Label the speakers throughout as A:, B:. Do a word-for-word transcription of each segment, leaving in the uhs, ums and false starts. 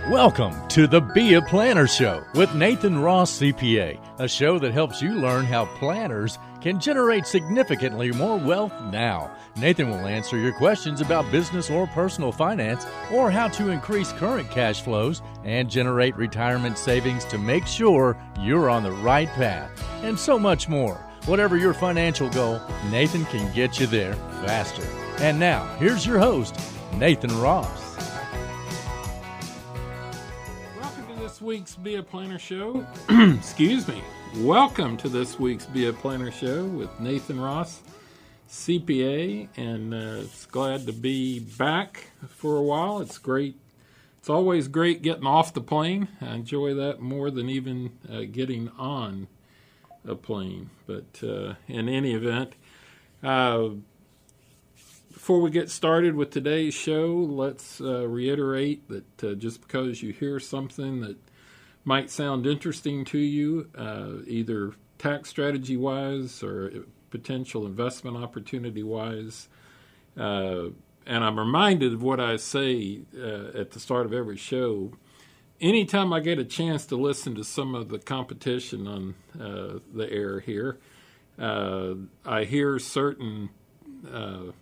A: Welcome to the Be a Planner Show with Nathan Ross, C P A, a show that helps you learn how planners can generate significantly more wealth now. Nathan will answer your questions about business or personal finance, or how to increase current cash flows and generate retirement savings to make sure you're on the right path, and so much more. Whatever your financial goal, Nathan can get you there faster. And now, here's your host, Nathan Ross.
B: This week's Be a Planner Show. Excuse me. Welcome to this week's Be a Planner Show with Nathan Ross, C P A, and uh, it's glad to be back for a while. It's great. It's always great getting off the plane. I enjoy that more than even uh, getting on a plane. But uh, in any event, uh, before we get started with today's show, let's uh, reiterate that uh, just because you hear something that might sound interesting to you, uh, either tax strategy-wise or potential investment opportunity-wise, uh, and I'm reminded of what I say uh, at the start of every show. Anytime I get a chance to listen to some of the competition on uh, the air here, uh, I hear certain uh,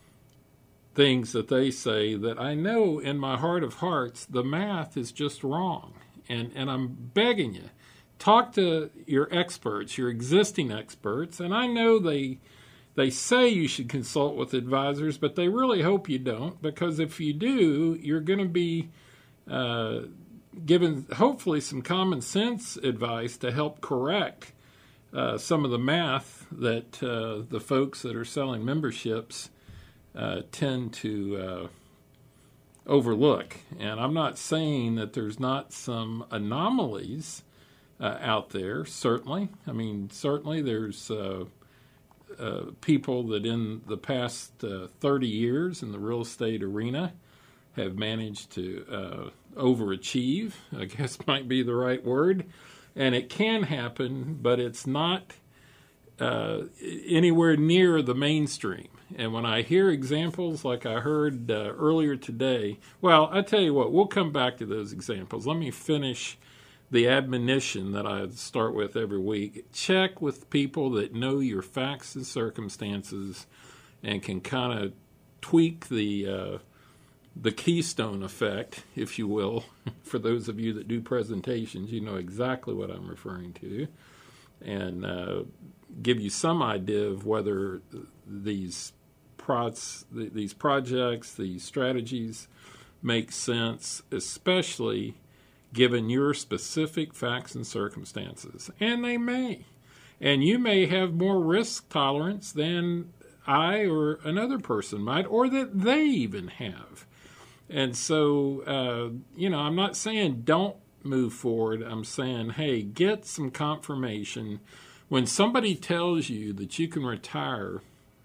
B: things that they say that I know in my heart of hearts the math is just wrong. And, and I'm begging you, talk to your experts, your existing experts. And I know they they say you should consult with advisors, but they really hope you don't, because if you do, you're going to be uh, given hopefully some common sense advice to help correct uh, some of the math that uh, the folks that are selling memberships uh, tend to uh, overlook. And I'm not saying that there's not some anomalies uh, out there, certainly. I mean, certainly there's uh, uh, people that in the past uh, thirty years in the real estate arena have managed to uh, overachieve, I guess might be the right word. And it can happen, but it's not uh, anywhere near the mainstream. And when I hear examples like I heard uh, earlier today, well, I tell you what, we'll come back to those examples. Let me finish the admonition that I start with every week. Check with people that know your facts and circumstances and can kind of tweak the uh, the keystone effect, if you will. For those of you that do presentations, you know exactly what I'm referring to. And uh, give you some idea of whether these Prods, these projects, these strategies make sense, especially given your specific facts and circumstances. And they may. And you may have more risk tolerance than I or another person might, or that they even have. And so, uh, you know, I'm not saying don't move forward. I'm saying, hey, get some confirmation. When somebody tells you that you can retire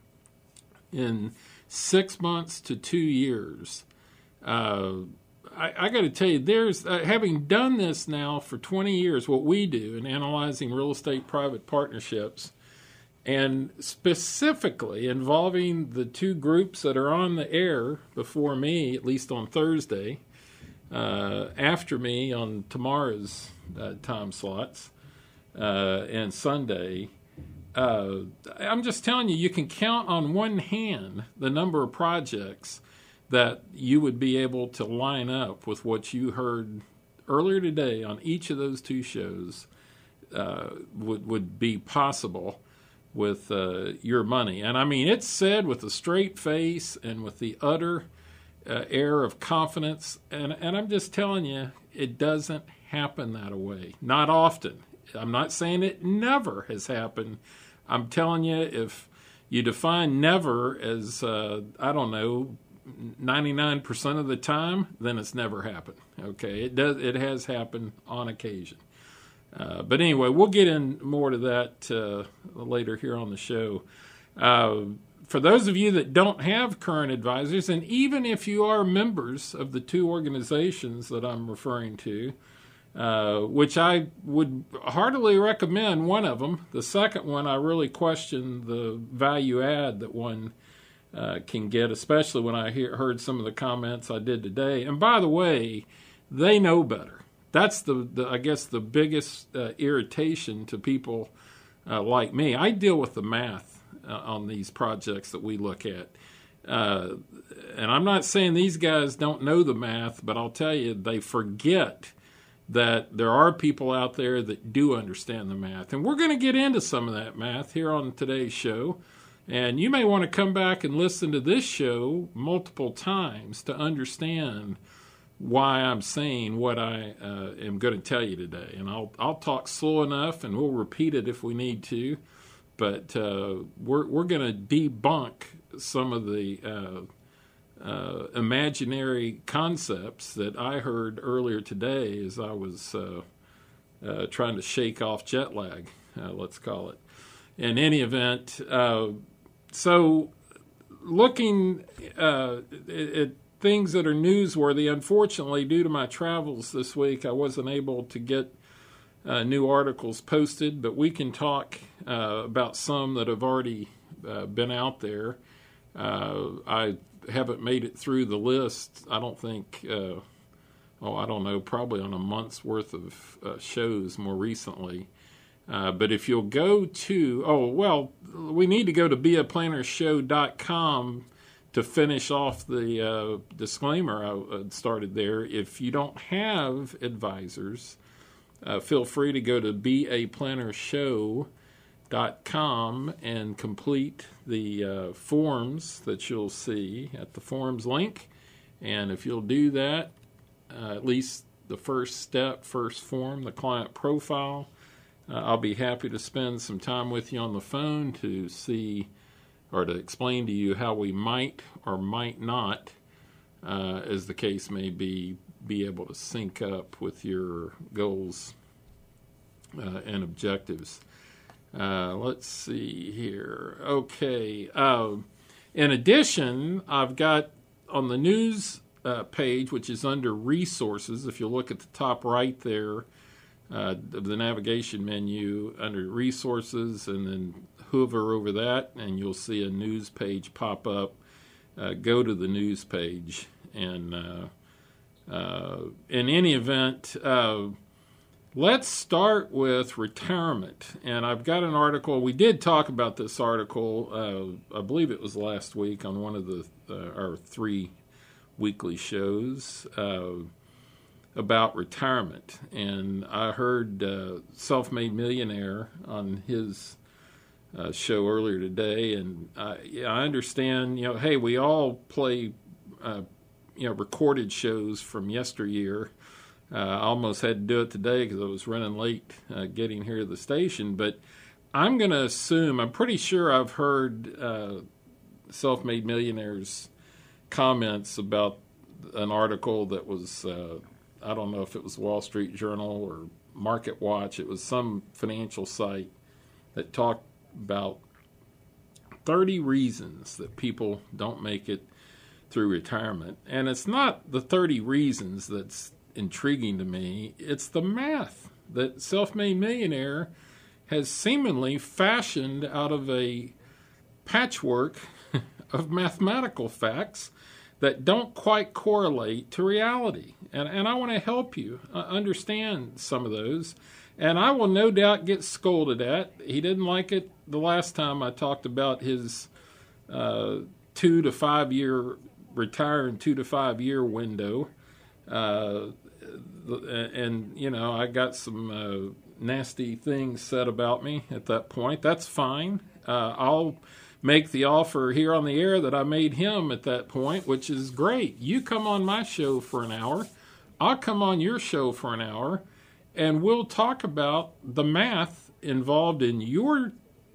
B: in six months to two years, uh, I, I got to tell you, there's uh, having done this now for twenty years, what we do in analyzing real estate private partnerships, and specifically involving the two groups that are on the air before me, at least on Thursday, uh, after me on tomorrow's uh, time slots, uh, and Sunday. Uh, I'm just telling you, you can count on one hand the number of projects that you would be able to line up with what you heard earlier today on each of those two shows uh, would, would be possible with uh, your money. And I mean, it's said with a straight face and with the utter uh, air of confidence. And, and I'm just telling you, it doesn't happen that way. Not often. I'm not saying it never has happened. I'm telling you, if you define never as, uh, I don't know, ninety-nine percent of the time, then it's never happened. Okay, it does. It has happened on occasion. Uh, but anyway, we'll get in more to that uh, later here on the show. Uh, for those of you that don't have current advisors, and even if you are members of the two organizations that I'm referring to, Uh, which I would heartily recommend one of them. The second one, I really question the value add that one uh, can get, especially when I hear, heard some of the comments I did today. And by the way, they know better. That's the, the I guess the biggest uh, irritation to people uh, like me. I deal with the math uh, on these projects that we look at. Uh, and I'm not saying these guys don't know the math, but I'll tell you, they forget that there are people out there that do understand the math. And we're going to get into some of that math here on today's show. And you may want to come back and listen to this show multiple times to understand why I'm saying what I uh, am going to tell you today. And I'll I'll talk slow enough, and we'll repeat it if we need to. But uh, we're we're going to debunk some of the uh, uh, imaginary concepts that I heard earlier today as I was uh, uh, trying to shake off jet lag, uh, let's call it. In any event, uh, so looking uh, at things that are newsworthy, unfortunately, due to my travels this week, I wasn't able to get uh, new articles posted, but we can talk uh, about some that have already uh, been out there. Uh, I haven't made it through the list, I don't think, uh, oh, I don't know, probably on a month's worth of uh, shows more recently. Uh, but if you'll go to, oh, well, we need to go to be a planner show dot com to finish off the uh, disclaimer I started there. If you don't have advisors, uh, feel free to go to be a planner show dot com and complete the uh, forms that you'll see at the forms link. And if you'll do that, uh, at least the first step, first form, the client profile, Uh, I'll be happy to spend some time with you on the phone to see or to explain to you how we might or might not, uh, as the case may be, be able to sync up with your goals uh, and objectives. Uh, let's see here. Okay. Uh, in addition, I've got on the news uh, page, which is under resources, if you look at the top right there, Uh, of the navigation menu under resources, and then hover over that and you'll see a news page pop up. Uh, go to the news page, and uh, uh, in any event, uh, let's start with retirement. And I've got an article. We did talk about this article, uh, I believe it was last week on one of the uh, our three weekly shows, uh, about retirement. And I heard uh, Self-Made Millionaire on his uh, show earlier today, and I, yeah, I understand, you know, hey, we all play, uh, you know, recorded shows from yesteryear. Uh, I almost had to do it today because I was running late uh, getting here to the station, but I'm going to assume, I'm pretty sure I've heard uh, Self-Made Millionaire's comments about an article that was uh, I don't know if it was Wall Street Journal or Market Watch. It was some financial site that talked about thirty reasons that people don't make it through retirement. And it's not the thirty reasons that's intriguing to me. It's the math that Self-Made Millionaire has seemingly fashioned out of a patchwork of mathematical facts that don't quite correlate to reality. And, and I want to help you uh, understand some of those. And I will no doubt get scolded at. He didn't like it the last time I talked about his uh, two to five year, retiring two to five year window. Uh, and, you know, I got some uh, nasty things said about me at that point. That's fine. Uh, I'll make the offer here on the air that I made him at that point, which is great. You come on my show for an hour, I'll come on your show for an hour, and we'll talk about the math involved in your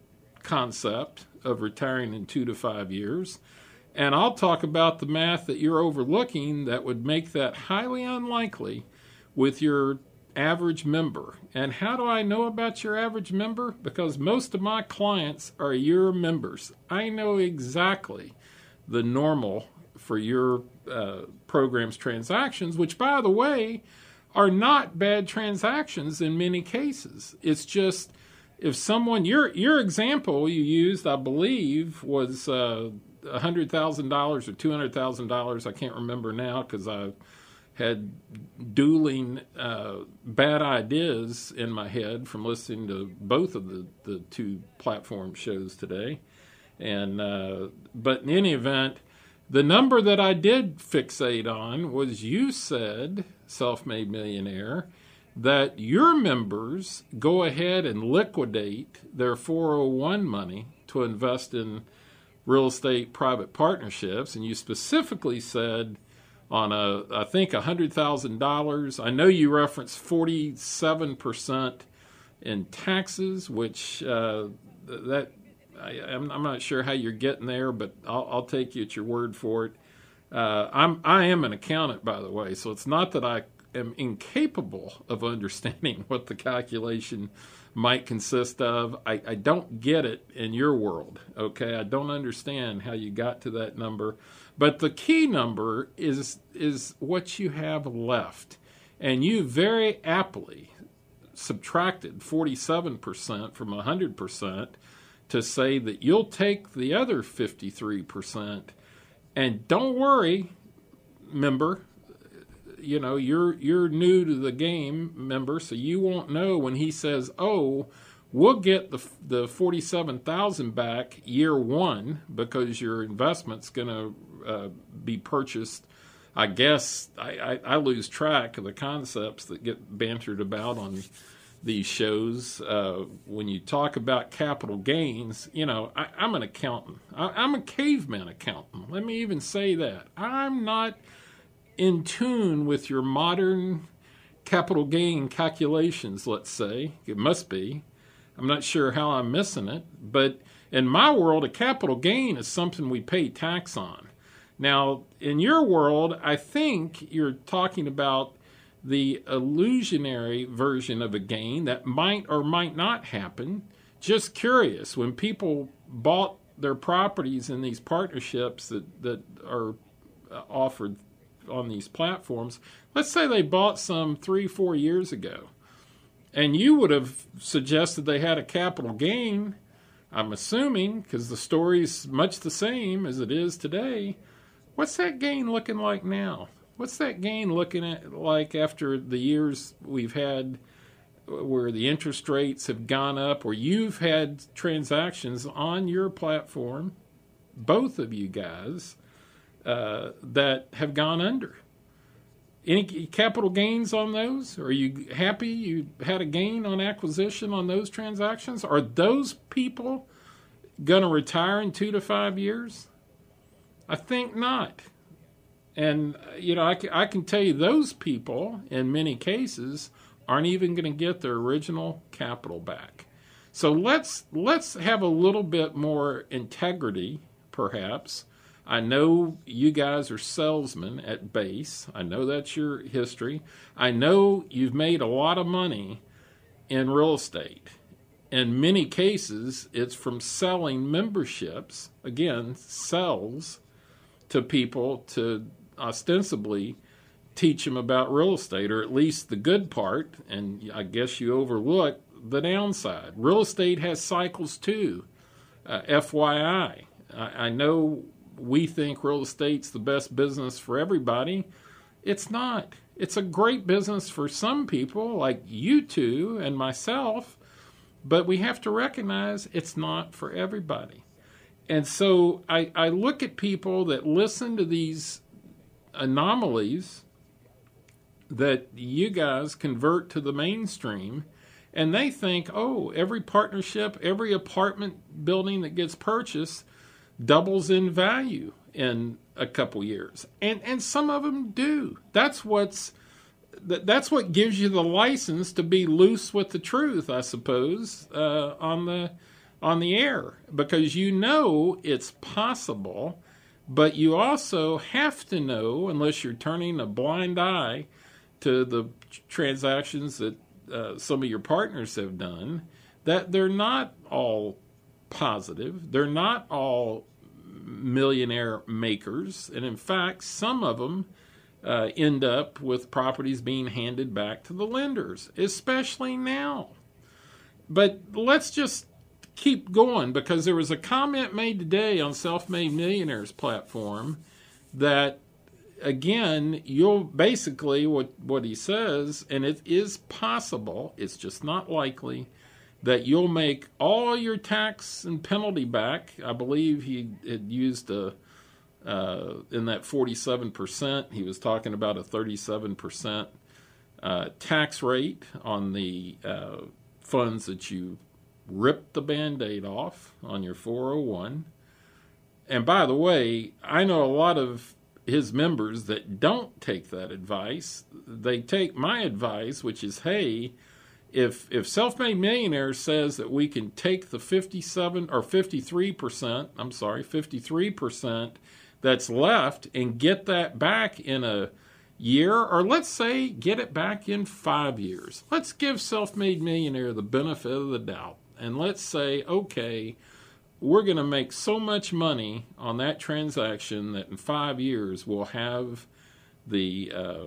B: concept of retiring in two to five years, and I'll talk about the math that you're overlooking that would make that highly unlikely with your average member. And how do I know about your average member? Because most of my clients are your members. I know exactly the normal for your uh, program's transactions, which, by the way, are not bad transactions in many cases. It's just if someone, your your example you used, I believe, was uh, one hundred thousand dollars or two hundred thousand dollars. I can't remember now because I had dueling uh, bad ideas in my head from listening to both of the, the two platform shows today. And uh, but in any event, the number that I did fixate on was, you said, Self-Made Millionaire, that your members go ahead and liquidate their four oh one money to invest in real estate private partnerships. And you specifically said on a, I think, one hundred thousand dollars. I know you referenced forty-seven percent in taxes, which uh, that I, I'm, I'm not sure how you're getting there, but I'll, I'll take you at your word for it. Uh, I'm I am an accountant, by the way, so it's not that I am incapable of understanding what the calculation might consist of. I, I don't get it in your world, okay? I don't understand how you got to that number. But the key number is is what you have left. And you very aptly subtracted forty-seven percent from one hundred percent to say that you'll take the other fifty-three percent. And don't worry, member, you know, you're you're new to the game, member, so you won't know when he says, oh, we'll get the the forty-seven thousand back year one because your investment's going to uh, be purchased. I guess I, I, I lose track of the concepts that get bantered about on these shows. Uh, when you talk about capital gains, you know, I, I'm an accountant. I, I'm a caveman accountant. Let me even say that. I'm not in tune with your modern capital gain calculations, let's say. It must be. I'm not sure how I'm missing it. But in my world, a capital gain is something we pay tax on. Now, in your world, I think you're talking about the illusionary version of a gain that might or might not happen. Just curious, when people bought their properties in these partnerships that, that are offered on these platforms, let's say they bought some three, four years ago, and you would have suggested they had a capital gain, I'm assuming, because the story's much the same as it is today. What's that gain looking like now? What's that gain looking at like after the years we've had where the interest rates have gone up, or you've had transactions on your platform, both of you guys, uh, that have gone under? Any capital gains on those? Are you happy you had a gain on acquisition on those transactions? Are those people going to retire in two to five years? I think not. And, you know, I can, I can tell you those people, in many cases, aren't even going to get their original capital back. So let's let's have a little bit more integrity, perhaps. I know you guys are salesmen at base. I know that's your history. I know you've made a lot of money in real estate. In many cases, it's from selling memberships, again, sells to people to ostensibly teach them about real estate, or at least the good part, and I guess you overlook the downside. Real estate has cycles too, uh, F Y I. I. I know we think real estate's the best business for everybody. It's not. It's a great business for some people, like you two and myself, but we have to recognize it's not for everybody. And so I, I look at people that listen to these anomalies that you guys convert to the mainstream, and they think, oh, every partnership, every apartment building that gets purchased doubles in value in a couple years. And and some of them do. That's what's that's what gives you the license to be loose with the truth, I suppose, uh, on the on the air, because you know it's possible, but you also have to know, unless you're turning a blind eye to the transactions that uh, some of your partners have done, that they're not all positive. They're not all millionaire makers. And in fact, some of them uh, end up with properties being handed back to the lenders, especially now. But let's just keep going, because there was a comment made today on Self-Made Millionaires platform that again, you'll basically, what, what he says, and it is possible, it's just not likely, that you'll make all your tax and penalty back. I believe he had used a, uh, in that forty-seven percent, he was talking about a thirty-seven percent uh, tax rate on the uh, funds that you ripped the Band-Aid off on your four oh one. And by the way, I know a lot of his members that don't take that advice. They take my advice, which is, hey, if if Self-Made Millionaire says that we can take the fifty-seven or fifty-three percent, I'm sorry, fifty-three percent that's left and get that back in a year, or let's say get it back in five years. Let's give Self-Made Millionaire the benefit of the doubt. And let's say, okay, we're going to make so much money on that transaction that in five years we'll have the uh,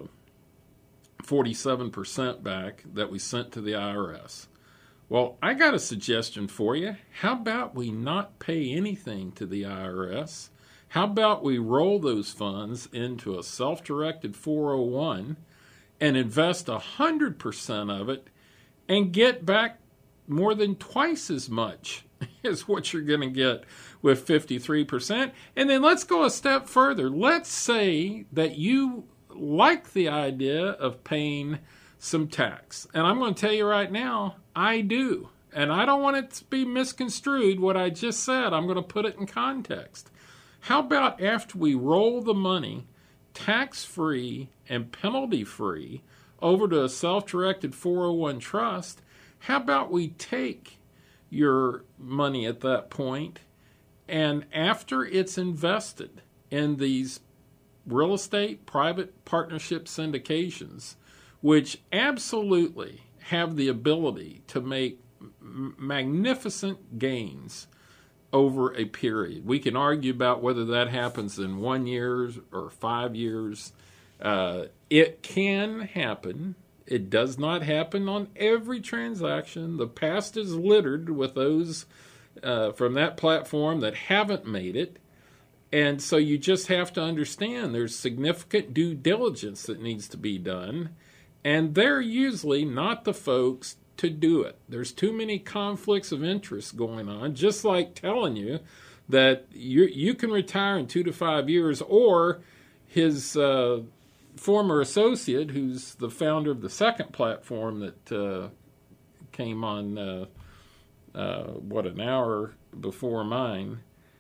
B: forty-seven percent back that we sent to the I R S. Well, I got a suggestion for you. How about we not pay anything to the I R S? How about we roll those funds into a self-directed four oh one and invest one hundred percent of it and get back more than twice as much is what you're going to get with fifty-three percent. And then let's go a step further. Let's say that you like the idea of paying some tax. And I'm going to tell you right now, I do. And I don't want it to be misconstrued, what I just said. I'm going to put it in context. How about after we roll the money tax-free and penalty-free over to a self-directed four oh one trust, how about we take your money at that point, and after it's invested in these real estate private partnership syndications, which absolutely have the ability to make m- magnificent gains over a period. We can argue about whether that happens in one year or five years. Uh, it can happen. It does not happen on every transaction. The past is littered with those uh, from that platform that haven't made it. And so you just have to understand there's significant due diligence that needs to be done. And they're usually not the folks to do it. There's too many conflicts of interest going on, just like telling you that you you can retire in two to five years, or his uh, former associate, who's the founder of the second platform that uh, came on, uh, uh, what, an hour before mine,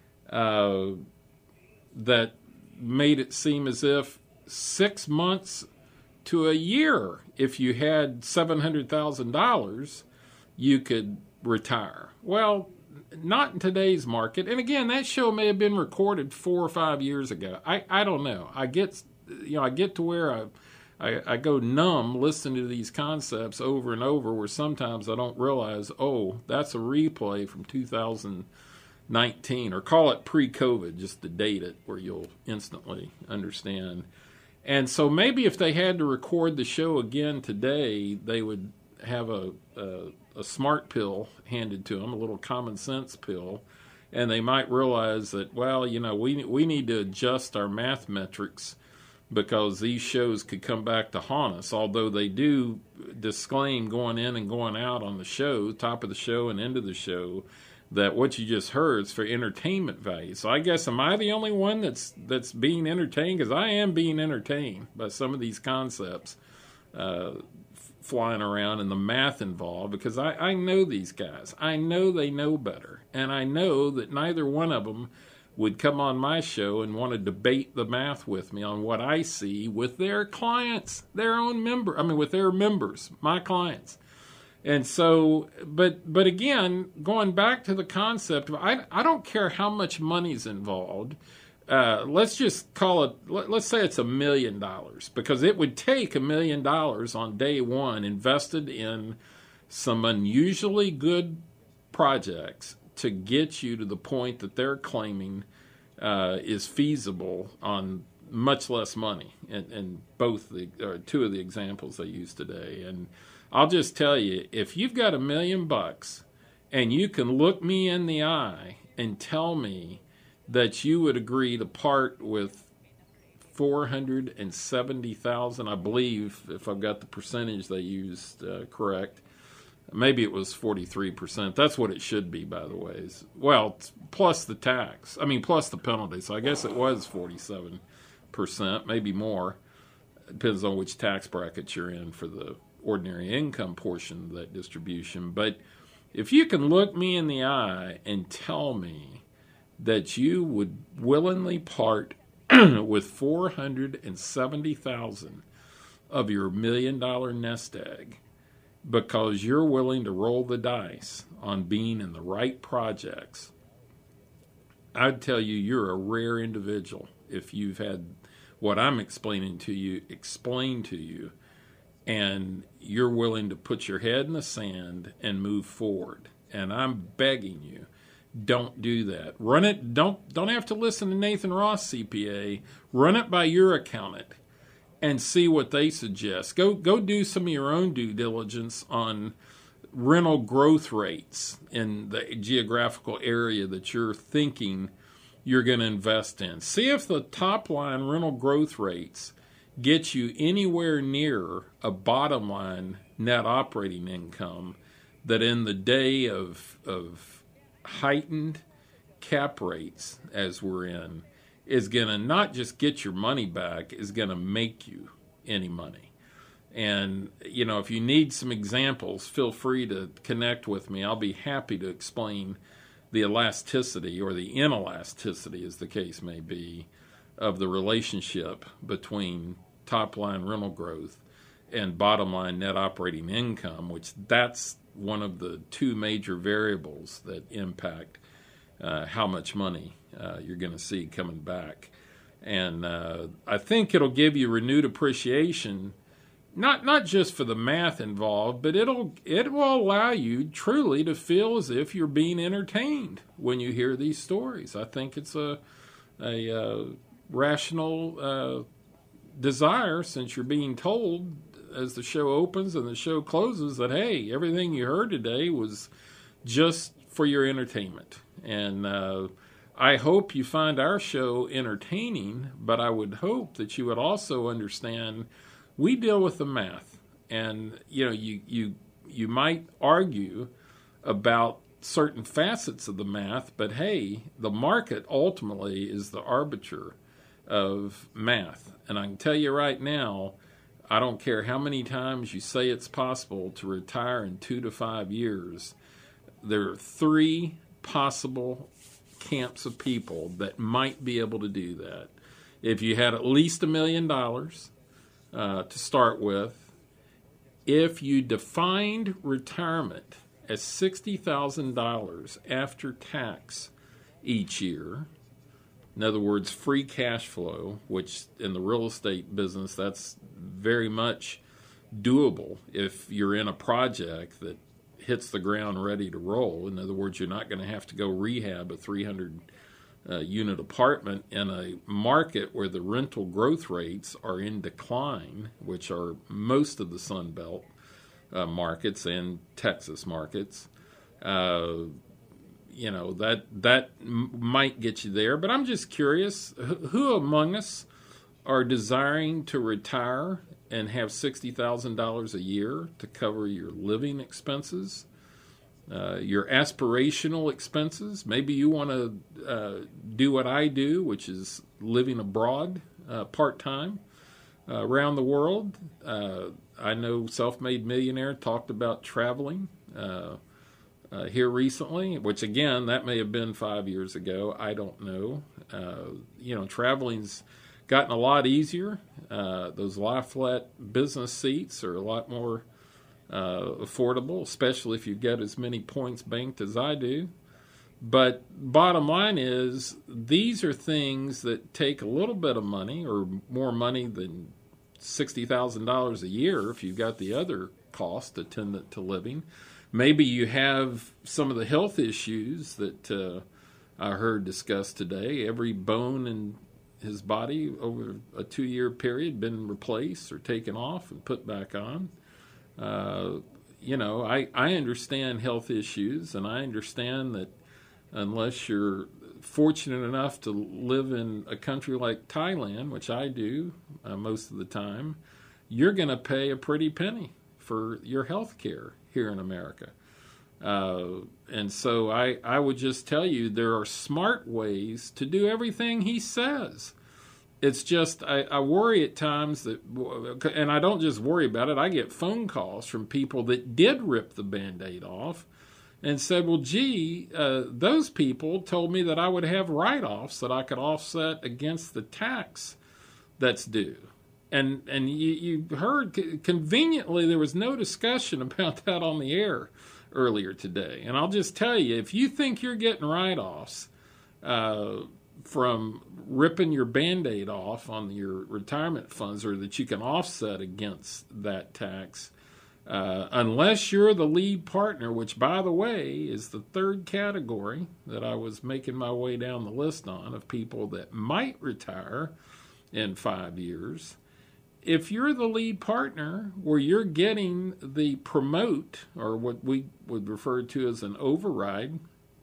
B: uh, that made it seem as if six months to a year, if you had seven hundred thousand dollars, you could retire. Well, not in today's market. And again, that show may have been recorded four or five years ago. I, I don't know. I get, you know, I get to where I, I I go numb listening to these concepts over and over, where sometimes I don't realize, oh, that's a replay from two thousand nineteen, or call it pre-COVID, just to date it, where you'll instantly understand. And so maybe if they had to record the show again today, they would have a, a, a smart pill handed to them, a little common sense pill, and they might realize that, well, you know, we we need to adjust our math metrics because these shows could come back to haunt us, although they do disclaim going in and going out on the show, top of the show and end of the show, that what you just heard is for entertainment value. So I guess, am I the only one that's that's being entertained? Because I am being entertained by some of these concepts uh, f- flying around and the math involved, because I, I know these guys. I know they know better. And I know that neither one of them would come on my show and want to debate the math with me on what I see with their clients, their own member, I mean, with their members, my clients. And so, but but again, going back to the concept of, I, I don't care how much money's involved. Uh, let's just call it, let, let's say it's a million dollars, because it would take a million dollars on day one invested in some unusually good projects to get you to the point that they're claiming uh, is feasible on much less money. And, and both the, or two of the examples I used today. And I'll just tell you, if you've got a million bucks and you can look me in the eye and tell me that you would agree to part with four hundred seventy thousand, I believe, if I've got the percentage they used uh, correct. Maybe it was forty-three percent. That's what it should be, by the way. Well, plus the tax. I mean, plus the penalty. So I guess it was forty-seven percent, maybe more. Depends on which tax bracket you're in for the ordinary income portion of that distribution. But if you can look me in the eye and tell me that you would willingly part with four hundred seventy thousand of your million dollar nest egg because you're willing to roll the dice on being in the right projects, I'd tell you you're a rare individual if you've had what I'm explaining to you explained to you, and you're willing to put your head in the sand and move forward. And I'm begging you, don't do that. Run it. Don't don't have to listen to Nathan Ross, C P A. Run it by your accountant and see what they suggest. Go go do some of your own due diligence on rental growth rates in the geographical area that you're thinking you're going to invest in. See if the top line rental growth rates get you anywhere near a bottom line net operating income that in the day of of heightened cap rates as we're in is going to not just get your money back, is going to make you any money. And, you know, if you need some examples, feel free to connect with me. I'll be happy to explain the elasticity or the inelasticity, as the case may be, of the relationship between top-line rental growth and bottom-line net operating income, which that's one of the two major variables that impact uh, how much money uh, you're going to see coming back. And uh, I think it'll give you renewed appreciation, not not just for the math involved, but it'll it will allow you truly to feel as if you're being entertained when you hear these stories. I think it's a a uh, rational uh, desire, since you're being told as the show opens and the show closes that, hey, everything you heard today was just for your entertainment. And uh, I hope you find our show entertaining, but I would hope that you would also understand we deal with the math. And, you know, you you you might argue about certain facets of the math, but hey, the market ultimately is the arbiter of math. And I can tell you right now, I don't care how many times you say it's possible to retire in two to five years, there are three possible camps of people that might be able to do that. If you had at least a million dollars uh, to start with, if you defined retirement as sixty thousand dollars after tax each year, in other words, free cash flow, which in the real estate business, that's very much doable if you're in a project that hits the ground ready to roll. In other words, you're not going to have to go rehab a three hundred uh, unit apartment in a market where the rental growth rates are in decline, which are most of the Sun Belt uh, markets and Texas markets. Uh, You know, that that m- might get you there. But I'm just curious, who, who among us are desiring to retire and have sixty thousand dollars a year to cover your living expenses, uh, your aspirational expenses? Maybe you want to uh, do what I do, which is living abroad uh, part-time uh, around the world. Uh, I know Self-Made Millionaire talked about traveling uh Uh, here recently, which again, that may have been five years ago. I don't know. Uh, you know, traveling's gotten a lot easier. Uh, those lie-flat business seats are a lot more uh, affordable, especially if you get as many points banked as I do. But bottom line is, these are things that take a little bit of money, or more money than sixty thousand dollars a year if you've got the other cost attendant to living. Maybe you have some of the health issues that uh, I heard discussed today. Every bone in his body over a two-year period been replaced or taken off and put back on. Uh, you know, I, I understand health issues, and I understand that unless you're fortunate enough to live in a country like Thailand, which I do uh, most of the time, you're going to pay a pretty penny for your health care here in America. Uh, and so I, I would just tell you there are smart ways to do everything he says. It's just I, I worry at times that, and I don't just worry about it, I get phone calls from people that did rip the Band-Aid off and said, well, gee, uh, those people told me that I would have write-offs that I could offset against the tax that's due. And and you, you heard conveniently there was no discussion about that on the air earlier today. And I'll just tell you, if you think you're getting write-offs uh, from ripping your Band-Aid off on your retirement funds, or that you can offset against that tax, uh, unless you're the lead partner, which, by the way, is the third category that I was making my way down the list on of people that might retire in five years. If you're the lead partner where you're getting the promote, or what we would refer to as an override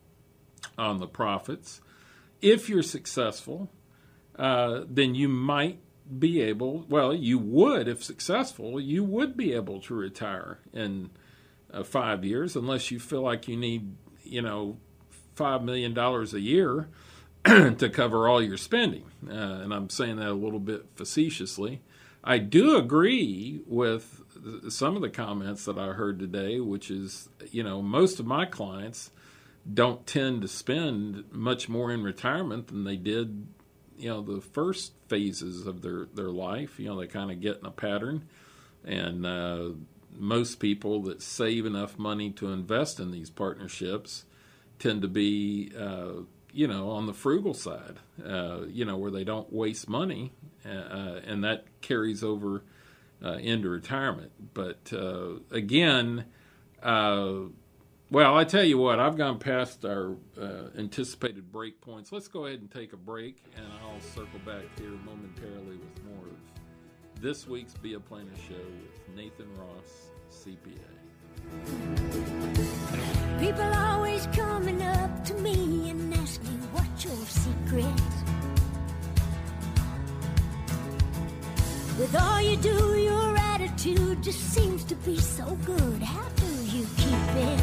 B: on the profits, if you're successful, uh, then you might be able, well, you would, if successful, you would be able to retire in uh, five years unless you feel like you need, you know, five million dollars a year to cover all your spending. Uh, and I'm saying that a little bit facetiously. I do agree with some of the comments that I heard today, which is, you know, most of my clients don't tend to spend much more in retirement than they did, you know, the first phases of their, their life. You know, they kind of get in a pattern. And uh, most people that save enough money to invest in these partnerships tend to be, uh, you know, on the frugal side, uh, you know, where they don't waste money. Uh, and that carries over uh, into retirement. But uh, again, uh, well, I tell you what, I've gone past our uh, anticipated break points. Let's go ahead and take a break, and I'll circle back here momentarily with more of this week's Be a Planner Show with Nathan Ross, C P A.
C: People always coming up to me and asking, what's your secret? With all you do, your attitude just seems to be so good. How do you keep it?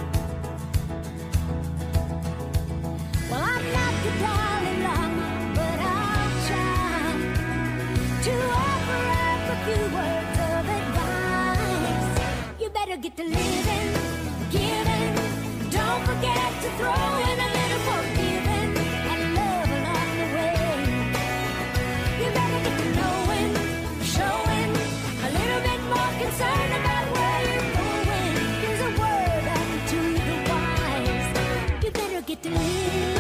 C: Well, I'm not the Dalai Lama, but I'll try to offer up a few words of advice. You better get to living, giving. Don't forget to throw in a little forgiving and love along the way. You better get to knowing, showing a little bit more concern about where you're going. There's a word out to the wise. You better get to living.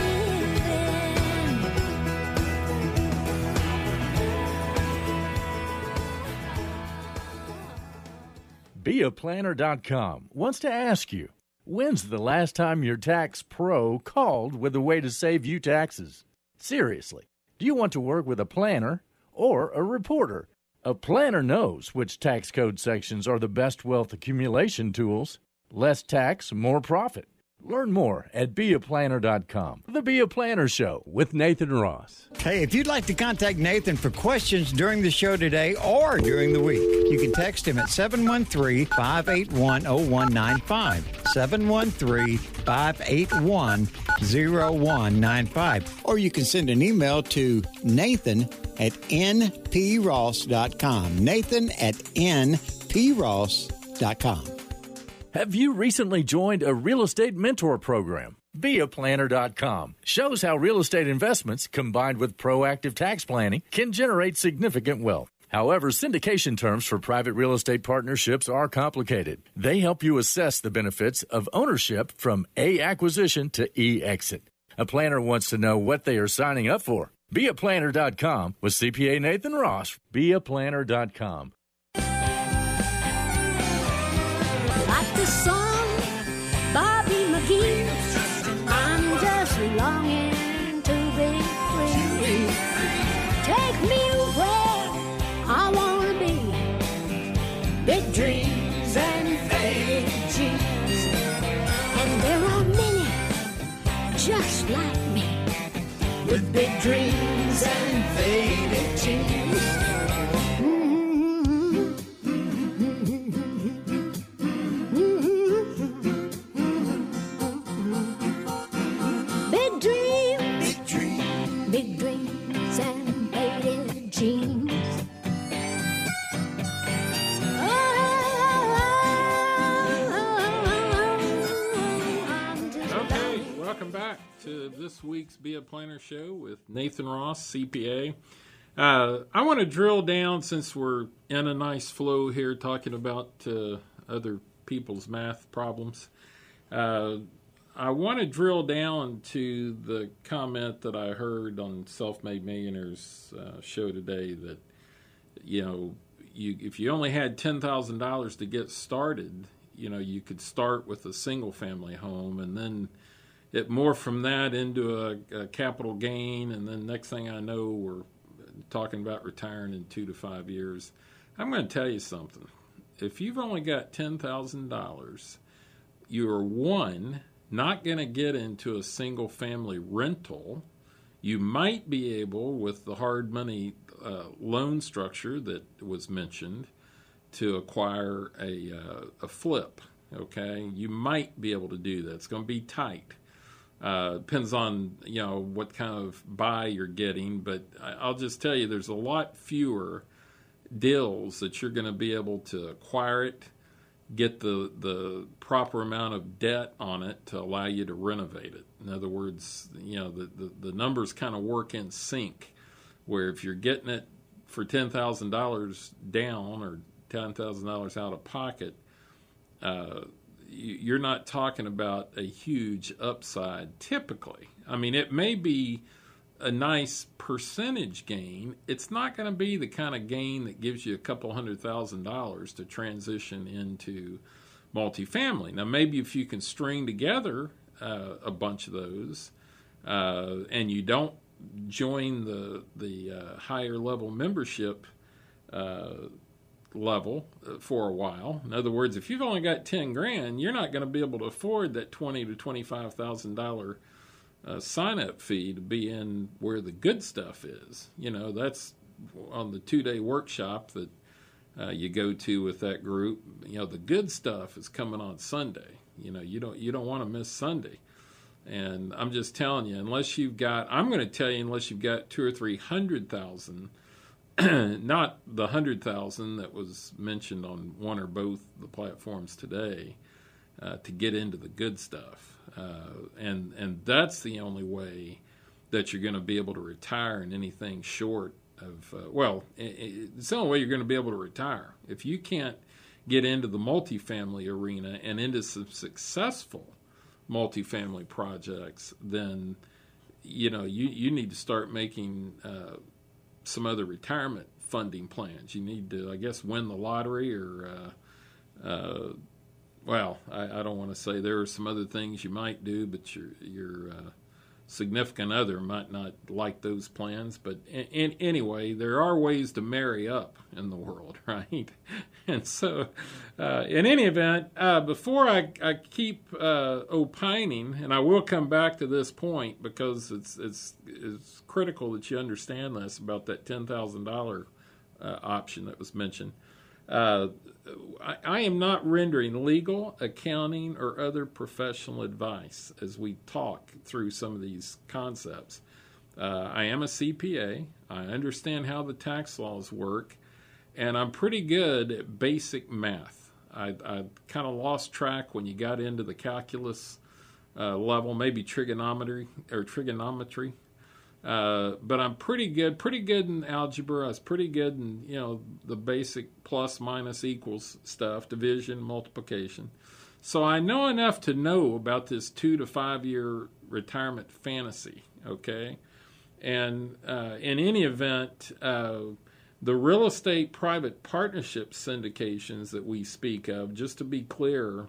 A: Be a Planner dot com wants to ask you, when's the last time your tax pro called with a way to save you taxes? Seriously, do you want to work with a planner or a reporter? A planner knows which tax code sections are the best wealth accumulation tools. Less tax, more profit. Learn more at Be a Planner dot com. The Be a Planner Show with Nathan Ross.
D: Hey, if you'd like to contact Nathan for questions during the show today or during the week, you can text him at seven one three, five eight one, zero one nine five. seven one three, five eight one, zero one nine five. Or you can send an email to Nathan at N P Ross dot com. Nathan at N P Ross dot com.
A: Have you recently joined a real estate mentor program? Be a Planner dot com shows how real estate investments combined with proactive tax planning can generate significant wealth. However, syndication terms for private real estate partnerships are complicated. They help you assess the benefits of ownership from A, acquisition to E, exit. A planner wants to know what they are signing up for. Be a Planner dot com with C P A Nathan Ross. Be a Planner dot com.
C: Like the song, Bobby McGee, I'm just longing to be free. Take me where I want to be. Big dreams and faded jeans. And there are many just like me.
E: with big dreams and faded jeans.
C: Big dreams,
E: Big dream,
C: big dreams and faded jeans.
B: Okay, welcome back to this week's Be a Planner Show with Nathan Ross, C P A. Uh, I want to drill down, since we're in a nice flow here talking about uh, other people's math problems. Uh, I want to drill down to the comment that I heard on Self-Made Millionaires uh, show today that, you know, you if you only had ten thousand dollars to get started, you know, you could start with a single-family home, and then it morphed from that into a, a capital gain, and then next thing I know, we're talking about retiring in two to five years. I'm going to tell you something. If you've only got ten thousand dollars, you're, one, not going to get into a single-family rental. You might be able, with the hard money uh, loan structure that was mentioned, to acquire a, uh, a flip, okay? You might be able to do that. It's going to be tight. Uh, depends on, you know, what kind of buy you're getting, but I, I'll just tell you there's a lot fewer deals that you're going to be able to acquire it, get the, the proper amount of debt on it to allow you to renovate it. In other words, you know, the, the, the numbers kind of work in sync, where if you're getting it for ten thousand dollars down or ten thousand dollars out of pocket, uh, you, you're not talking about a huge upside typically. I mean, it may be a nice percentage gain. It's not going to be the kind of gain that gives you a couple hundred thousand dollars to transition into multifamily. Now, maybe if you can string together uh, a bunch of those uh, and you don't join the, the uh, higher level membership uh, level for a while. In other words, if you've only got ten grand, you're not going to be able to afford that twenty to twenty-five thousand dollar uh, sign up fee to be in where the good stuff is. You know, that's on the two day workshop that uh, you go to with that group. You know, the good stuff is coming on Sunday. You know, you don't you don't want to miss Sunday. And I'm just telling you, unless you've got, I'm going to tell you, unless you've got two or three hundred thousand. Not the hundred thousand that was mentioned on one or both the platforms today, uh, to get into the good stuff, uh, and and that's the only way that you're going to be able to retire in anything short of uh, well, it, it's the only way you're going to be able to retire. If you can't get into the multifamily arena and into some successful multifamily projects, then you know you you need to start making Uh, some other retirement funding plans. You need to, I guess, win the lottery or, uh, uh, well, I, I don't want to say there are some other things you might do, but your your uh, significant other might not like those plans. But in, in, anyway, there are ways to marry up in the world, right? And so, uh, in any event, uh, before I, I keep uh, opining, and I will come back to this point because it's it's it's critical that you understand this about that ten thousand dollars uh, option that was mentioned. Uh, I, I am not rendering legal, accounting, or other professional advice as we talk through some of these concepts. Uh, I am a C P A. I understand how the tax laws work, and I'm pretty good at basic math. I, I kind of lost track when you got into the calculus uh, level, maybe trigonometry or trigonometry. Uh, but I'm pretty good, pretty good in algebra. I was pretty good in, you know, the basic plus, minus, equals stuff, division, multiplication. So I know enough to know about this two to five year retirement fantasy, okay? And uh, in any event, uh, the real estate private partnership syndications that we speak of, just to be clear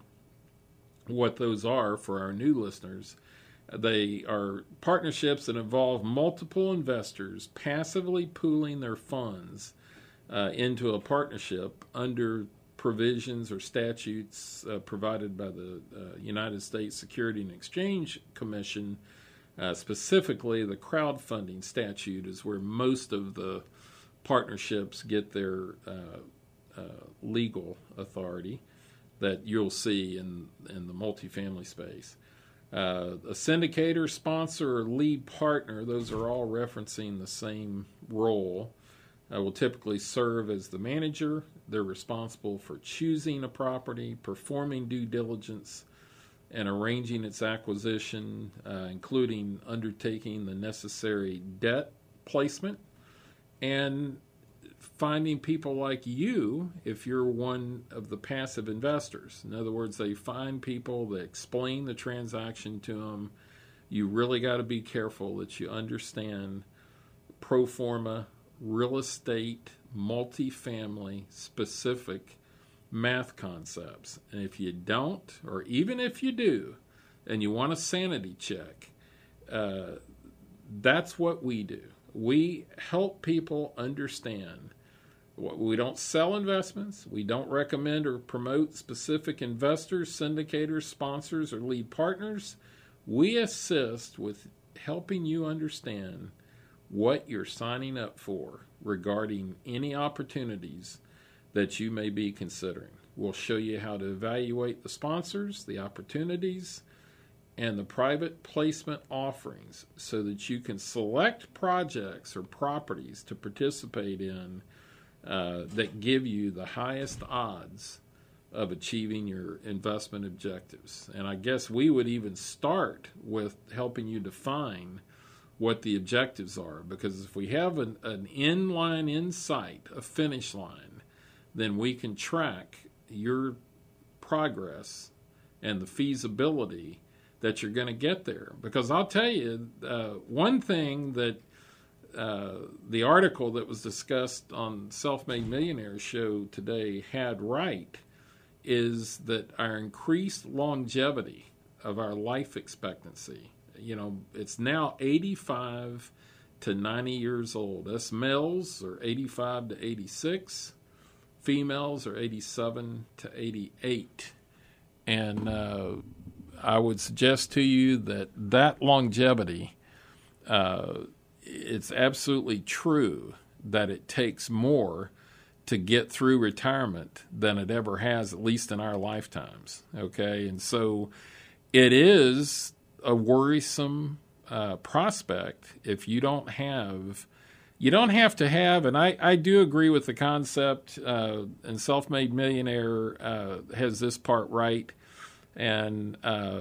B: what those are for our new listeners, they are partnerships that involve multiple investors passively pooling their funds uh, into a partnership under provisions or statutes uh, provided by the uh, United States Security and Exchange Commission Uh, specifically, the crowdfunding statute is where most of the partnerships get their uh, uh, legal authority that you'll see in, in the multifamily space. Uh, a syndicator, sponsor, or lead partner, those are all referencing the same role, uh, will typically serve as the manager. They're responsible for choosing a property, performing due diligence, and arranging its acquisition, uh, including undertaking the necessary debt placement and finding people like you if you're one of the passive investors. In other words, they find people that explain the transaction to them. You really got to be careful that you understand pro forma, real estate, multifamily specific math concepts. And if you don't, or even if you do, and you want a sanity check, uh, that's what we do. We help people understand. We don't sell investments. We don't recommend or promote specific investors, syndicators, sponsors, or lead partners. We assist with helping you understand what you're signing up for regarding any opportunities that you may be considering. We'll show you how to evaluate the sponsors, the opportunities, and the private placement offerings so that you can select projects or properties to participate in uh, that give you the highest odds of achieving your investment objectives. And I guess we would even start with helping you define what the objectives are, because if we have an, an end line in sight, a finish line, then we can track your progress and the feasibility that you're going to get there. Because I'll tell you, uh, one thing that uh, the article that was discussed on Self-Made Millionaires show today had right is that our increased longevity of our life expectancy, you know, it's now eighty-five to ninety years old. Us males are eighty-five to eighty-six. Females are eighty-seven to eighty-eight. And uh, I would suggest to you that that longevity, uh, it's absolutely true that it takes more to get through retirement than it ever has, at least in our lifetimes. Okay, and so it is a worrisome uh, prospect if you don't have, you don't have to have, and I, I do agree with the concept, uh, and Self-Made Millionaire uh, has this part right, and uh,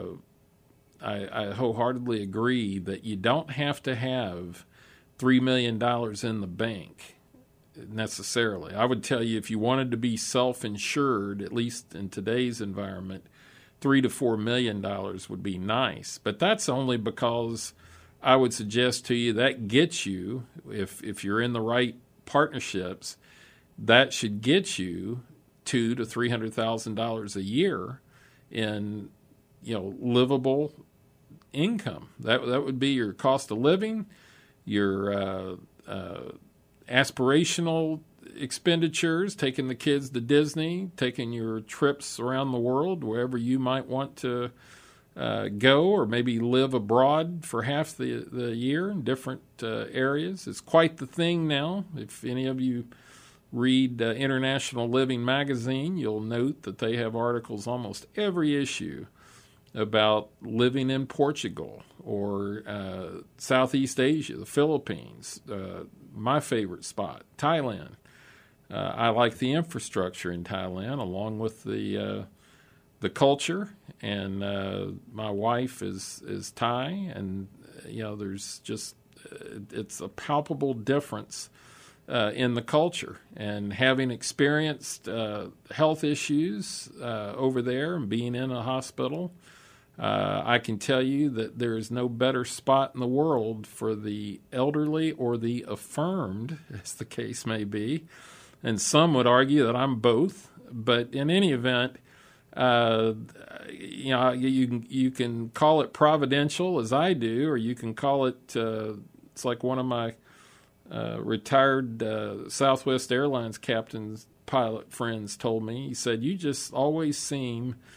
B: I, I wholeheartedly agree that you don't have to have three million dollars in the bank necessarily. I would tell you if you wanted to be self-insured, at least in today's environment, three to four million dollars would be nice. But that's only because I would suggest to you that gets you, if if you're in the right partnerships, that should get you two to three hundred thousand dollars a year in, you know, livable income. That that would be your cost of living, your uh, uh, aspirational expenditures, taking the kids to Disney, taking your trips around the world, wherever you might want to uh, go, or maybe live abroad for half the, the year in different uh, areas. It's quite the thing now. If any of you read uh, International Living magazine, you'll note that they have articles almost every issue about living in Portugal or uh, Southeast Asia, the Philippines, uh, my favorite spot, Thailand. Uh, I like the infrastructure in Thailand, along with the uh, the culture. And uh, my wife is is Thai, and you know, there's just uh, it's a palpable difference uh, in the culture. And having experienced uh, health issues uh, over there and being in a hospital, uh, I can tell you that there is no better spot in the world for the elderly or the affirmed, as the case may be. And some would argue that I'm both, but in any event, uh, you know, you, you can you can call it providential, as I do, or you can call it. Uh, it's like one of my uh, retired uh, Southwest Airlines captain's pilot friends told me. He said, "You just always seem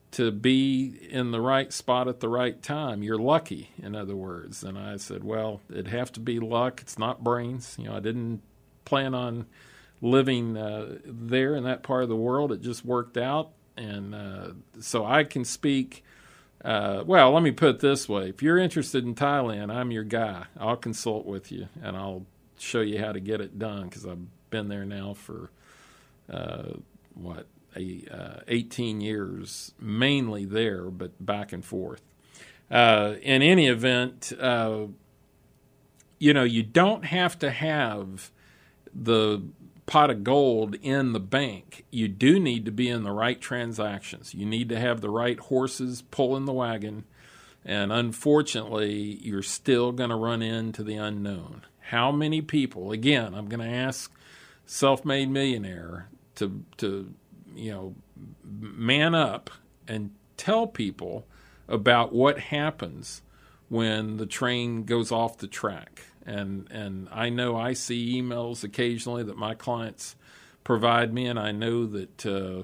B: to be in the right spot at the right time. You're lucky, in other words. And I said, well, it'd have to be luck. It's not brains. You know, I didn't plan on living uh, there in that part of the world. It just worked out. And uh, so I can speak, uh, well, let me put it this way. If you're interested in Thailand, I'm your guy. I'll consult with you, and I'll show you how to get it done, because I've been there now for, uh, what, a, uh, eighteen years, mainly there, but back and forth. Uh, in any event, uh, you know, you don't have to have the pot of gold in the bank. You do need to be in the right transactions. You need to have the right horses pulling the wagon, and unfortunately, you're still going to run into the unknown. How many people, again, I'm going to ask Self-Made Millionaire to, to, you know, man up and tell people about what happens when the train goes off the track. And and I know I see emails occasionally that my clients provide me, and I know that uh,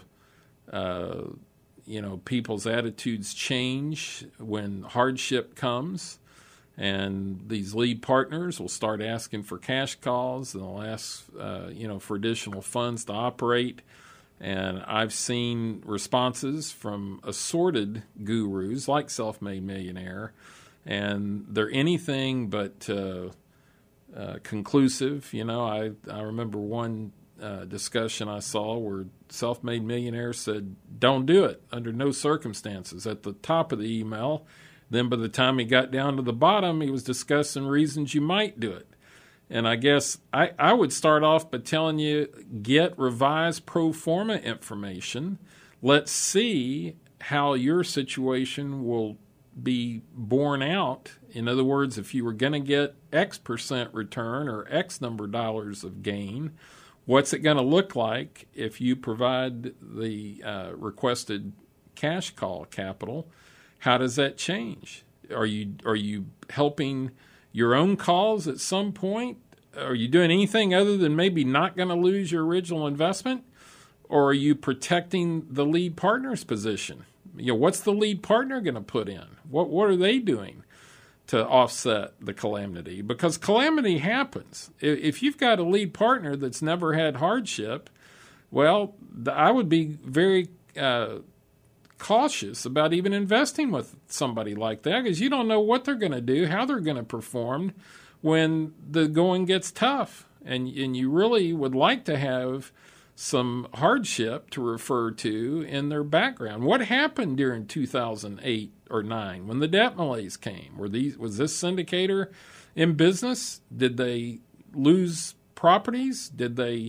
B: uh, you know, people's attitudes change when hardship comes, and these lead partners will start asking for cash calls, and they'll ask uh, you know, for additional funds to operate. And I've seen responses from assorted gurus like Self-Made Millionaire, and they're anything but uh, uh, conclusive. You know, I, I remember one uh, discussion I saw where Self-Made Millionaire said, don't do it under no circumstances at the top of the email. Then by the time he got down to the bottom, he was discussing reasons you might do it. And I guess I, I would start off by telling you, get revised pro forma information. Let's see how your situation will be borne out. In other words, if you were going to get X percent return or X number of dollars of gain, what's it going to look like if you provide the uh, requested cash call capital? How does that change? Are you are you helping your own calls at some point? Are you doing anything other than maybe not going to lose your original investment? Or are you protecting the lead partner's position? You know, what's the lead partner going to put in? What what are they doing to offset the calamity? Because calamity happens. If you've got a lead partner that's never had hardship, well, I would be very uh, cautious about even investing with somebody like that, because you don't know what they're going to do, how they're going to perform when the going gets tough. And and you really would like to have some hardship to refer to in their background. What happened during two thousand eight or nine when the debt malaise came? Were these was this syndicator in business? Did they lose properties? Did they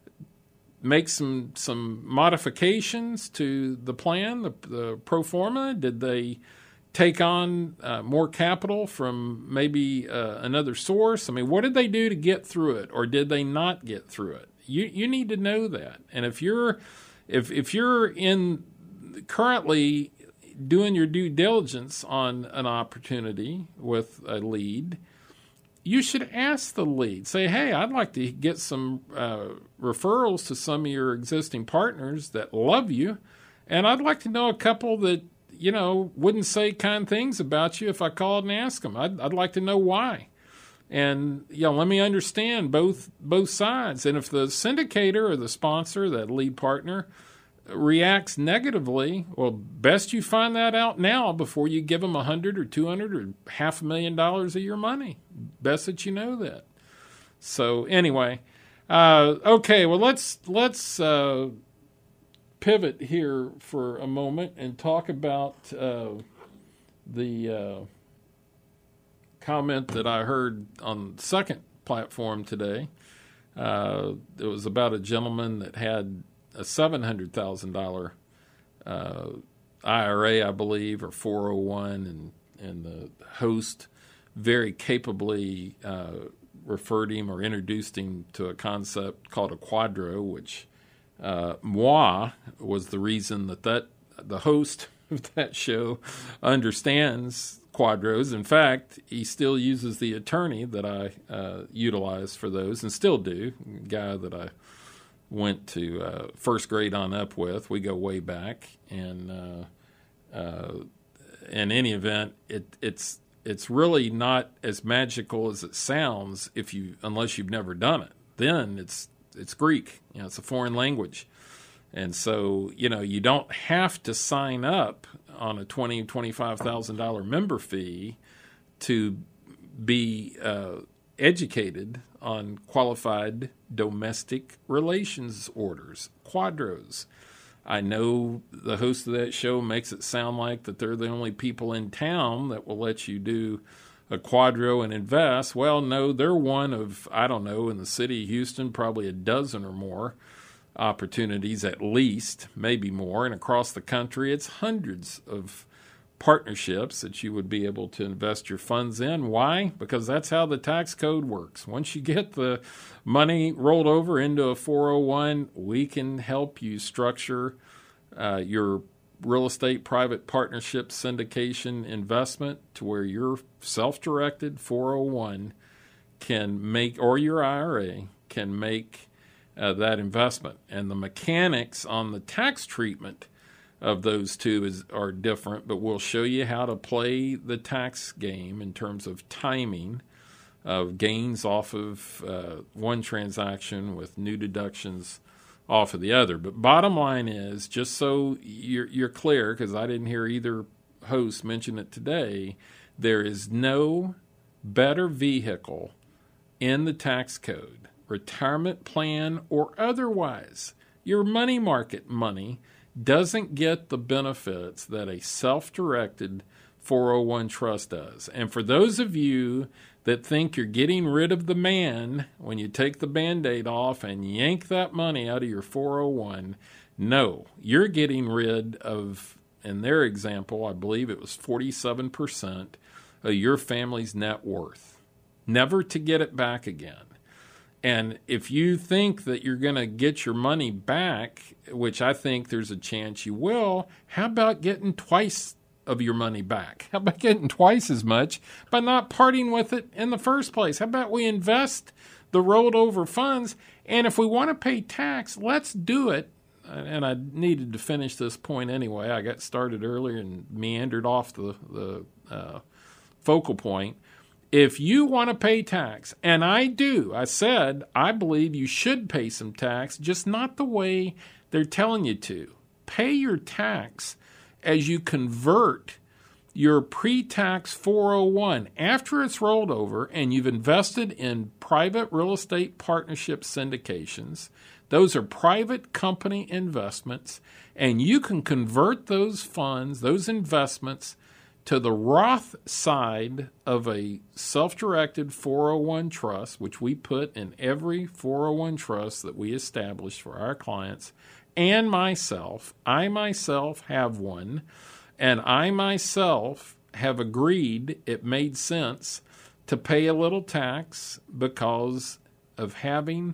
B: make some some modifications to the plan, the, the pro forma? Did they take on uh, more capital from maybe uh, another source? I mean, what did they do to get through it, or did they not get through it? You you need to know that. And if you're if if you're in currently doing your due diligence on an opportunity with a lead, you should ask the lead. Say, hey, I'd like to get some uh, referrals to some of your existing partners that love you, and I'd like to know a couple that, you know, wouldn't say kind things about you if I called and asked them. I'd, I'd like to know why. And, you know, let me understand both both sides. And if the syndicator or the sponsor, that lead partner, reacts negatively, well, best you find that out now before you give them a hundred or two hundred or half a million dollars of your money. Best that you know that. So anyway, uh, okay, well, let's let's uh, pivot here for a moment and talk about uh, the uh, comment that I heard on the second platform today. Uh, it was about a gentleman that had a seven hundred thousand dollars uh, I R A, I believe, or four oh one, and, and the host very capably uh, referred him or introduced him to a concept called a quadro, which uh, moi was the reason that, that the host of that show understands quadros. In fact, he still uses the attorney that I uh, utilize for those, and still do, a guy that I went to uh, first grade on up with. We go way back, and uh, uh, in any event, it, it's it's really not as magical as it sounds if you unless you've never done it. Then it's it's Greek, you know, it's a foreign language, and so you know you don't have to sign up on a twenty twenty-five thousand dollar member fee to be uh, educated on qualified domestic relations orders, quadros. I know the host of that show makes it sound like that they're the only people in town that will let you do a quadro and invest. Well, no, they're one of, I don't know, in the city of Houston, probably a dozen or more opportunities at least, maybe more. And across the country, it's hundreds of partnerships that you would be able to invest your funds in. Why? Because that's how the tax code works. Once you get the money rolled over into a four oh one, we can help you structure uh, your real estate private partnership syndication investment to where your self-directed four oh one can make, or your I R A can make uh, that investment. And the mechanics on the tax treatment of those two is are different, but we'll show you how to play the tax game in terms of timing of gains off of uh, one transaction with new deductions off of the other. But bottom line is, just so you're, you're clear, because I didn't hear either host mention it today, there is no better vehicle in the tax code, retirement plan or otherwise. Your money market money doesn't get the benefits that a self-directed four oh one trust does. And for those of you that think you're getting rid of the man when you take the Band-Aid off and yank that money out of your four oh one, no, you're getting rid of, in their example, I believe it was forty-seven percent of your family's net worth, never to get it back again. And if you think that you're going to get your money back, which I think there's a chance you will, how about getting twice of your money back? How about getting twice as much by not parting with it in the first place? How about we invest the rolled over funds? And if we want to pay tax, let's do it. And I needed to finish this point anyway. I got started earlier and meandered off the, the uh, focal point. If you want to pay tax, and I do, I said I believe you should pay some tax, just not the way they're telling you to. Pay your tax as you convert your pre-tax four oh one after it's rolled over and you've invested in private real estate partnership syndications. Those are private company investments, and you can convert those funds, those investments, to the Roth side of a self-directed four oh one trust, which we put in every four oh one trust that we establish for our clients, and myself. I myself have one, and I myself have agreed it made sense to pay a little tax because of having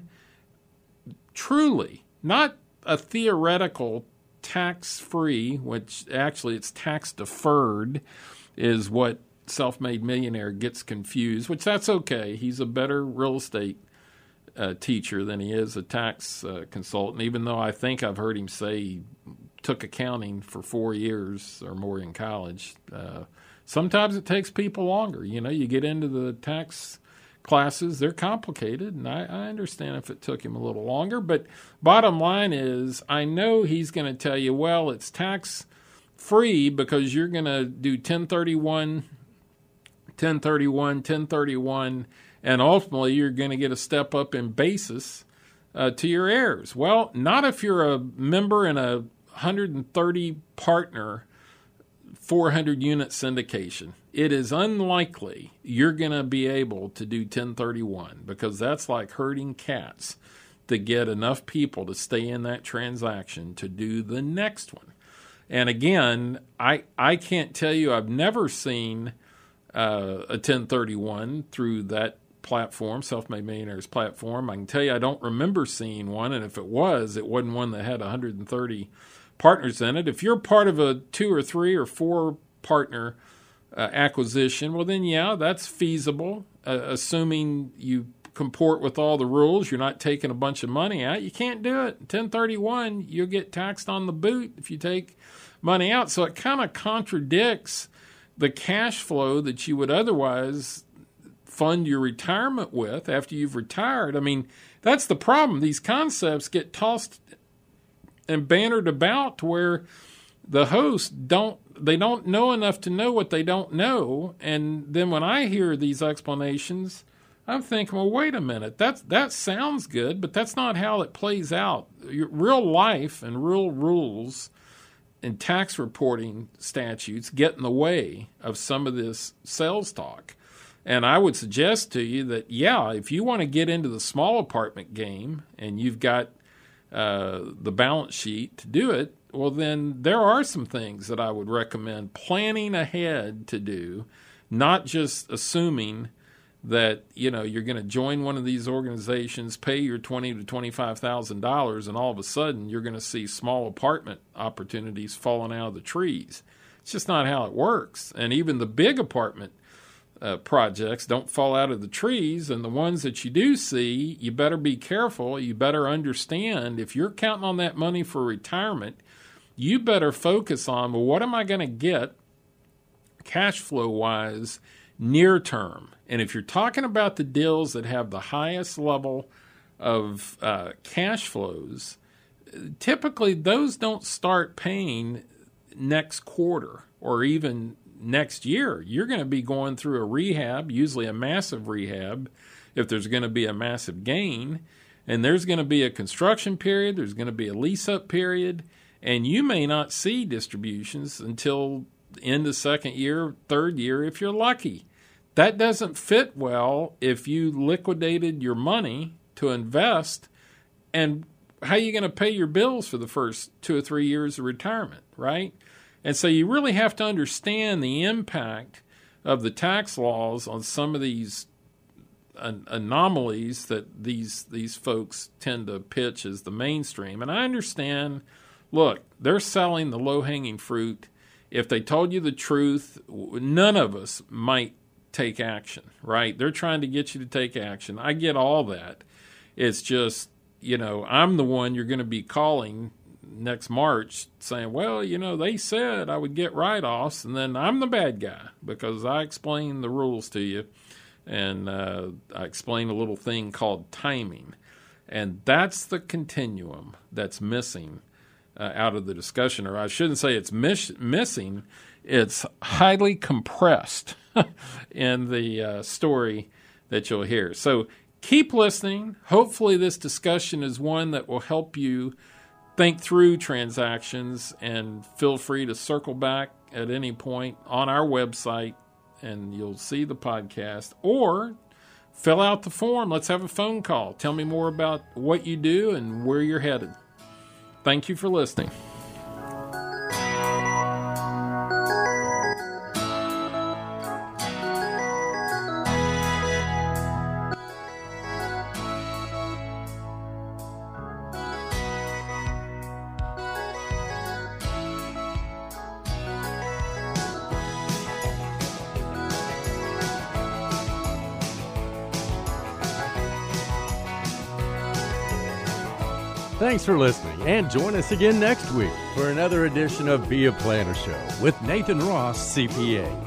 B: truly, not a theoretical tax-free, which actually it's tax-deferred, is what Self-Made Millionaire gets confused, which that's okay. He's a better real estate uh, teacher than he is a tax uh, consultant, even though I think I've heard him say he took accounting for four years or more in college. Uh, sometimes it takes people longer. You know, you get into the tax classes, they're complicated, and I, I understand if it took him a little longer, but bottom line is I know he's going to tell you, well, it's tax free because you're going to do ten thirty-one, ten thirty-one, ten thirty-one, and ultimately you're going to get a step up in basis uh, to your heirs. Well, not if you're a member in a one hundred thirty partner four hundred unit syndication. It is unlikely you're going to be able to do ten thirty-one because that's like herding cats to get enough people to stay in that transaction to do the next one. And again, I I can't tell you, I've never seen uh, a ten thirty-one through that platform, Self-Made Millionaires platform. I can tell you I don't remember seeing one, and if it was, it wasn't one that had one hundred thirty partners in it. If you're part of a two or three or four partner uh, acquisition, well then yeah, that's feasible, uh, assuming you comport with all the rules, you're not taking a bunch of money out, you can't do it. ten thirty-one, you'll get taxed on the boot if you take money out. So it kind of contradicts the cash flow that you would otherwise fund your retirement with after you've retired. I mean, that's the problem. These concepts get tossed and bantered about to where the hosts don't, they don't know enough to know what they don't know. And then when I hear these explanations, I'm thinking, well, wait a minute, that's, that sounds good, but that's not how it plays out. Your, real life and real rules and tax reporting statutes get in the way of some of this sales talk. And I would suggest to you that, yeah, if you want to get into the small apartment game and you've got uh, the balance sheet to do it, well, then there are some things that I would recommend planning ahead to do, not just assuming that, you know, you're going to join one of these organizations, pay your twenty thousand to twenty-five thousand dollars, and all of a sudden you're going to see small apartment opportunities falling out of the trees. It's just not how it works. And even the big apartment uh, projects don't fall out of the trees, and the ones that you do see, you better be careful. You better understand if you're counting on that money for retirement, you better focus on, well, what am I going to get cash flow-wise near term? And if you're talking about the deals that have the highest level of uh, cash flows, typically those don't start paying next quarter or even next year. You're going to be going through a rehab, usually a massive rehab, if there's going to be a massive gain. And there's going to be a construction period, there's going to be a lease-up period, and you may not see distributions until the end of second year, third year, if you're lucky. That doesn't fit well if you liquidated your money to invest, and how are you going to pay your bills for the first two or three years of retirement, right? And so you really have to understand the impact of the tax laws on some of these an- anomalies that these these folks tend to pitch as the mainstream. And I understand, look, they're selling the low-hanging fruit. If they told you the truth, none of us might take action, right? They're trying to get you to take action. I get all that. It's just, you know, I'm the one you're going to be calling next March saying, well, you know, they said I would get write-offs, and then I'm the bad guy because I explained the rules to you, and uh, I explained a little thing called timing. And that's the continuum that's missing uh, out of the discussion, or I shouldn't say it's miss- missing, it's highly compressed in the uh, story that you'll hear. So keep listening. Hopefully this discussion is one that will help you think through transactions, and feel free to circle back at any point on our website and you'll see the podcast, or fill out the form. Let's have a phone call. Tell me more about what you do and where you're headed. Thank you for listening.
A: Thanks for listening, and join us again next week for another edition of Be a Planner Show with Nathan Ross, C P A.